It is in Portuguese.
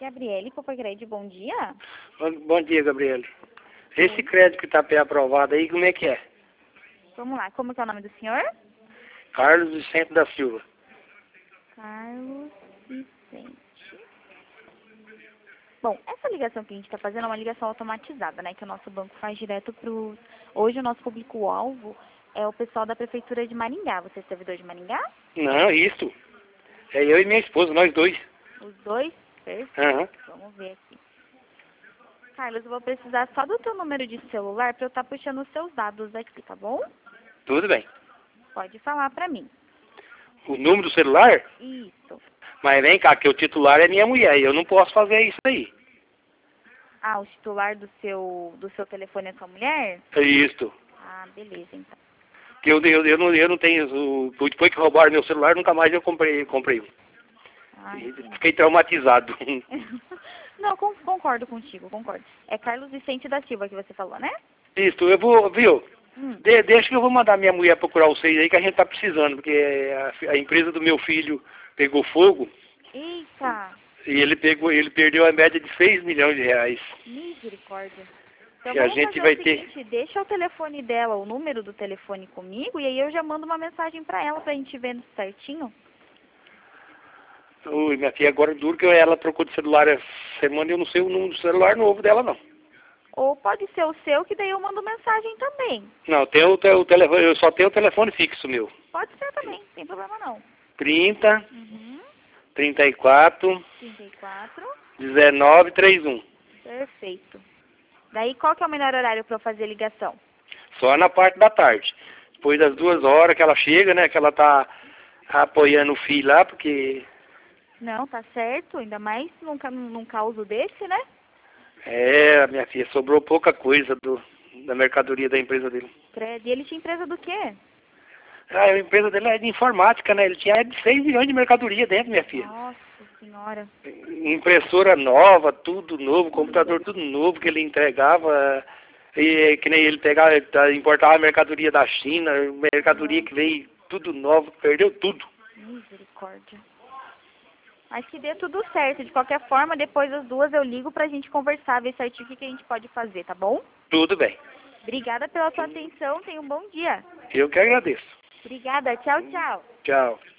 Gabriele, Copacred, bom dia. Bom dia, Gabriele. Esse crédito que está pré-aprovado aí, como é que é? Vamos lá, como que é o nome do senhor? Carlos Vicente da Silva. Carlos Vicente. Bom, essa ligação que a gente está fazendo é uma ligação automatizada, né? Que o nosso banco faz direto para os... Hoje o nosso público-alvo é o pessoal da Prefeitura de Maringá. Você é servidor de Maringá? Não, isso. É eu e minha esposa, nós dois. Os dois? Perfeito. Aham. Vamos ver aqui. Carlos, eu vou precisar só do teu número de celular para eu estar puxando os seus dados aqui, tá bom? Tudo bem. Pode falar para mim. O número do celular? Isso. Mas vem cá, que o titular é minha mulher e eu não posso fazer isso aí. Ah, o titular do seu telefone é sua mulher? É isso. Ah, beleza, então. Que eu não tenho... Depois que roubaram meu celular, nunca mais eu comprei um. Ah, Fiquei traumatizado. Não, concordo contigo, concordo. É Carlos Vicente da Silva que você falou, né? Isso, eu vou, viu? Deixa que eu vou mandar minha mulher procurar vocês aí que a gente tá precisando, porque a empresa do meu filho pegou fogo Eita, e ele perdeu a média de 6 milhões de reais. misericórdia. Então E a vamos gente fazer vai o seguinte, deixa o telefone dela, o número do telefone comigo, e aí eu já mando uma mensagem pra ela pra gente ver certinho. Ui, minha filha, agora duro que ela trocou de celular essa semana e eu não sei o número do celular novo dela, não. Ou pode ser o seu, que daí eu mando mensagem também. Não, tem o telefone, eu só tenho o telefone fixo meu. Pode ser também, sem problema não. 30 Uhum. 34 34. 19 31. Perfeito. Daí qual que é o melhor horário pra eu fazer ligação? Só na parte da tarde. Depois das 2 horas que ela chega, né? Que ela tá apoiando o filho lá, porque... Não, tá certo, ainda mais num caso desse, né? Minha filha, sobrou pouca coisa da mercadoria da empresa dele. Credo. E ele tinha empresa do quê? A empresa dele é de informática, né? Ele tinha 6 milhões de mercadoria dentro, minha filha. Nossa senhora. Impressora nova, tudo novo, computador tudo novo que ele entregava. E que nem ele pegava, importava mercadoria da China, mercadoria que veio tudo novo, perdeu tudo. Misericórdia. Mas que dê tudo certo. De qualquer forma, depois das 2 eu ligo pra gente conversar, ver certinho o que a gente pode fazer, tá bom? Tudo bem. Obrigada pela sua atenção. Tenha um bom dia. Eu que agradeço. Obrigada. Tchau, tchau. Tchau.